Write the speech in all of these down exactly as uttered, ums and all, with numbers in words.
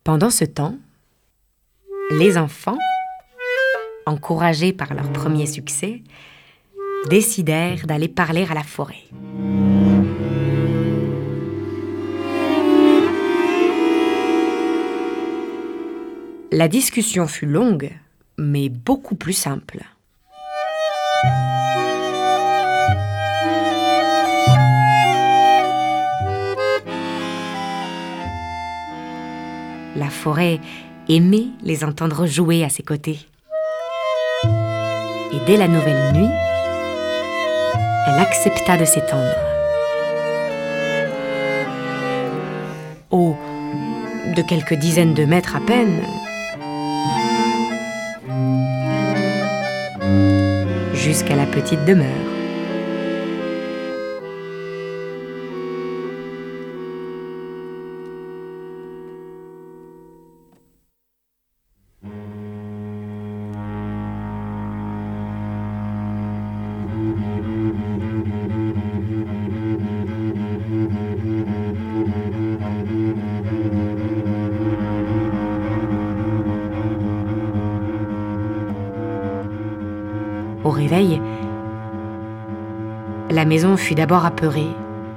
Pendant ce temps, les enfants, encouragés par leur premier succès, décidèrent d'aller parler à la forêt. La discussion fut longue, mais beaucoup plus simple. La forêt aimait les entendre jouer à ses côtés. Et dès la nouvelle nuit, elle accepta de s'étendre. Haut de quelques dizaines de mètres à peine, jusqu'à la petite demeure. Au réveil, la maison fut d'abord apeurée.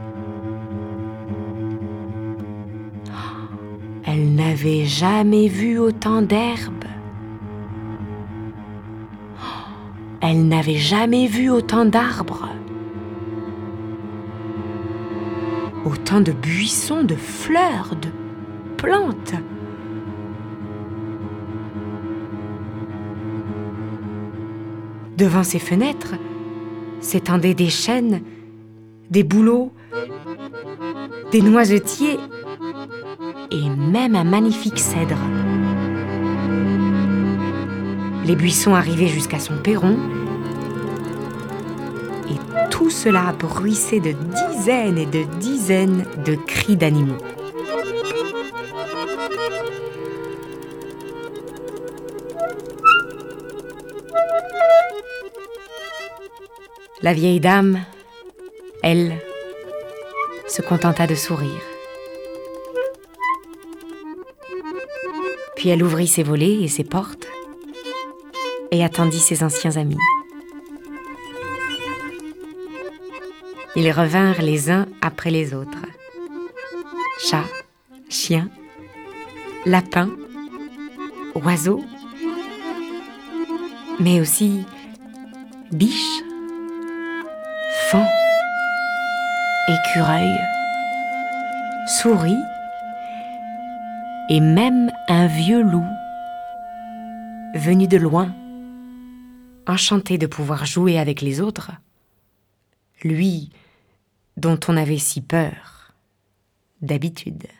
Elle n'avait jamais vu autant d'herbes. Elle n'avait jamais vu autant d'arbres. Autant de buissons, de fleurs, de plantes. Devant ses fenêtres s'étendaient des chênes, des bouleaux, des noisetiers et même un magnifique cèdre. Les buissons arrivaient jusqu'à son perron et tout cela bruissait de dizaines et de dizaines de cris d'animaux. La vieille dame, elle, se contenta de sourire. Puis elle ouvrit ses volets et ses portes et attendit ses anciens amis. Ils revinrent les uns après les autres. Chats, chiens, lapins, oiseaux, mais aussi biches, faons, écureuils, souris et même un vieux loup venu de loin, enchanté de pouvoir jouer avec les autres, lui dont on avait si peur d'habitude.